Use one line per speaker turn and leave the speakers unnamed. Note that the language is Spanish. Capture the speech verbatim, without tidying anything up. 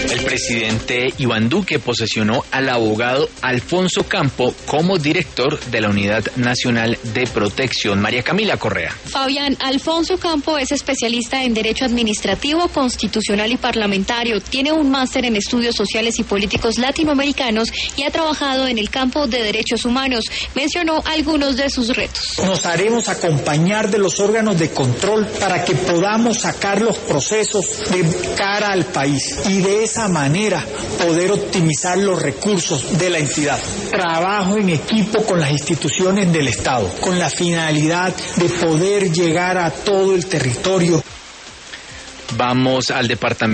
El presidente Iván Duque posesionó al abogado Alfonso Campo como director de la Unidad Nacional de Protección. María Camila Correa.
Fabián, Alfonso Campo es especialista en Derecho Administrativo, Constitucional y Parlamentario. Tiene un máster en Estudios Sociales y Políticos Latinoamericanos y ha trabajado en el campo de derechos humanos. Mencionó algunos de sus retos.
Nos haremos acompañar de los órganos de control para que podamos sacar los procesos de cara al país y de esa manera poder optimizar los recursos de la entidad. Trabajo en equipo con las instituciones del Estado, con la finalidad de poder llegar a todo el territorio.
Vamos al departamento.